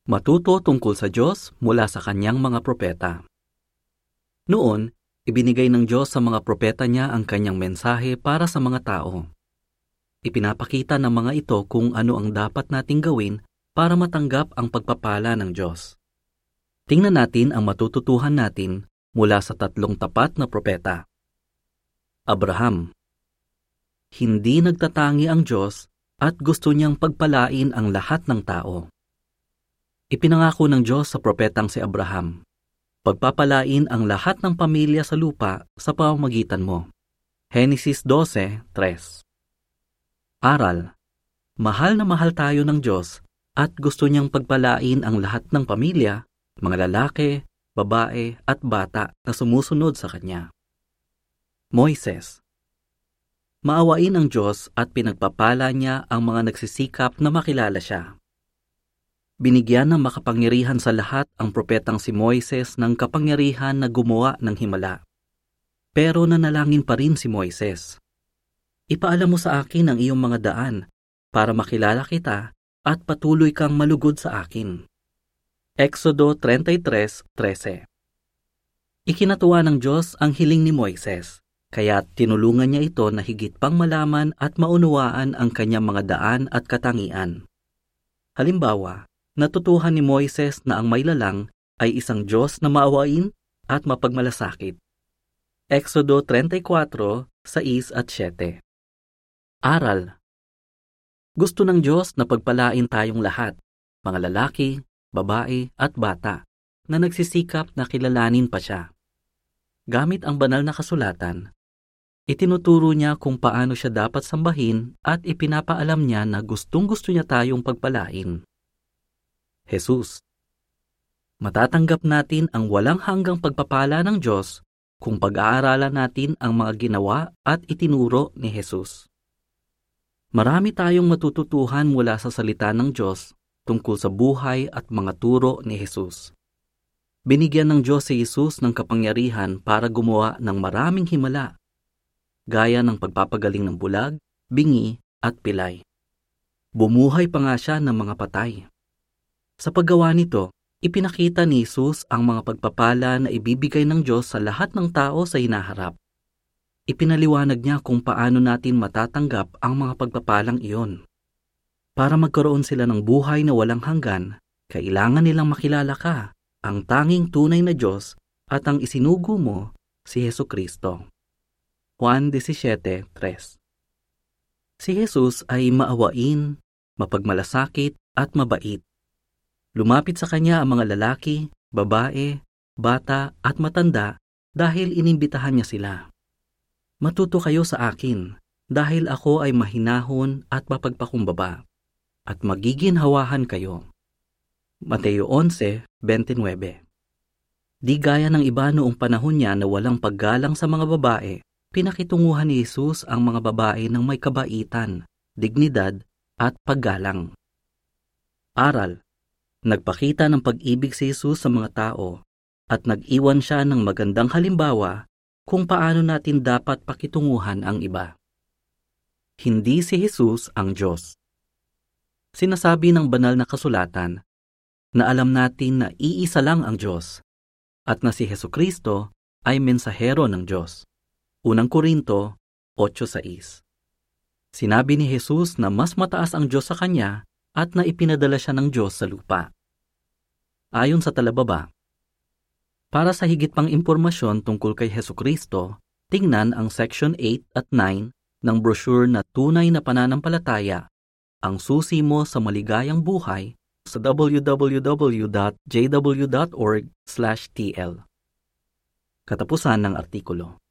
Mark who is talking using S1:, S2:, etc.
S1: Matuto tungkol sa Diyos mula sa kanyang mga propeta. Noon, ibinigay ng Diyos sa mga propeta niya ang kanyang mensahe para sa mga tao. Ipinapakita ng mga ito kung ano ang dapat nating gawin para matanggap ang pagpapala ng Diyos. Tingnan natin ang matututuhan natin mula sa tatlong tapat na propeta. Abraham. Hindi nagtatangi ang Diyos at gusto niyang pagpalain ang lahat ng tao. Ipinangako ng Diyos sa propetang si Abraham, pagpapalain ang lahat ng pamilya sa lupa sa pamamagitan mo. Henesis 12:3. Aral. Mahal na mahal tayo ng Diyos at gusto niyang pagpalain ang lahat ng pamilya, mga lalaki, babae at bata na sumusunod sa Kanya. Moises. Maawain ang Diyos at pinagpapala niya ang mga nagsisikap na makilala siya. Binigyan ng makapangyarihan sa lahat ang propetang si Moises ng kapangyarihan na gumawa ng himala. Pero nanalangin pa rin si Moises. Ipaalam mo sa akin ang iyong mga daan para makilala kita at patuloy kang malugod sa akin. Exodo 33:13. Ikinatuwa ng Diyos ang hiling ni Moises, kaya tinulungan niya ito na higit pang malaman at maunawaan ang kanyang mga daan at katangian. Halimbawa, natutuhan ni Moises na ang maylalang ay isang Diyos na maawain at mapagmalasakit. Exodo 34:6-7. Aral. Gusto ng Diyos na pagpalain tayong lahat, mga lalaki, babae at bata, na nagsisikap na kilalanin pa siya. Gamit ang banal na kasulatan, itinuturo niya kung paano siya dapat sambahin at ipinapaalam niya na gustong-gusto niya tayong pagpalain. Jesus. Matatanggap natin ang walang hanggang pagpapala ng Diyos kung pag-aaralan natin ang mga ginawa at itinuro ni Jesus. Marami tayong matututuhan mula sa salita ng Diyos tungkol sa buhay at mga turo ni Jesus. Binigyan ng Diyos si Jesus ng kapangyarihan para gumawa ng maraming himala, gaya ng pagpapagaling ng bulag, bingi at pilay. Bumuhay pa nga siya ng mga patay. Sa paggawa nito, ipinakita ni Jesus ang mga pagpapala na ibibigay ng Diyos sa lahat ng tao sa hinaharap. Ipinaliwanag niya kung paano natin matatanggap ang mga pagpapalang iyon. Para magkaroon sila ng buhay na walang hanggan, kailangan nilang makilala ka, ang tanging tunay na Diyos at ang isinugo mo, si Hesukristo. Juan 17:3. Si Jesus ay maawain, mapagmalasakit at mabait. Lumapit sa Kanya ang mga lalaki, babae, bata at matanda dahil inimbitahan niya sila. Matuto kayo sa akin dahil ako ay mahinahon at mapagpakumbaba at magiginhawahan kayo. Mateo 11:29. Di gaya ng iba noong panahon niya na walang paggalang sa mga babae, pinakitunguhan ni Jesus ang mga babae ng may kabaitan, dignidad at paggalang. Aral. Nagpakita ng pag-ibig si Jesus sa mga tao at nag-iwan siya ng magandang halimbawa kung paano natin dapat pakitunguhan ang iba. Hindi si Jesus ang Diyos. Sinasabi ng banal na kasulatan na alam natin na iisa lang ang Diyos at na si Hesukristo ay mensahero ng Diyos. Unang Korinto 8:6. Sinabi ni Jesus na mas mataas ang Diyos sa Kanya at na ipinadala siya ng Diyos sa lupa. Ayon sa talababa. Para sa higit pang impormasyon tungkol kay Hesukristo, tingnan ang section 8 at 9 ng brochure na Tunay na Pananampalataya, ang susi mo sa maligayang buhay sa www.jw.org/tl. Katapusan ng artikulo.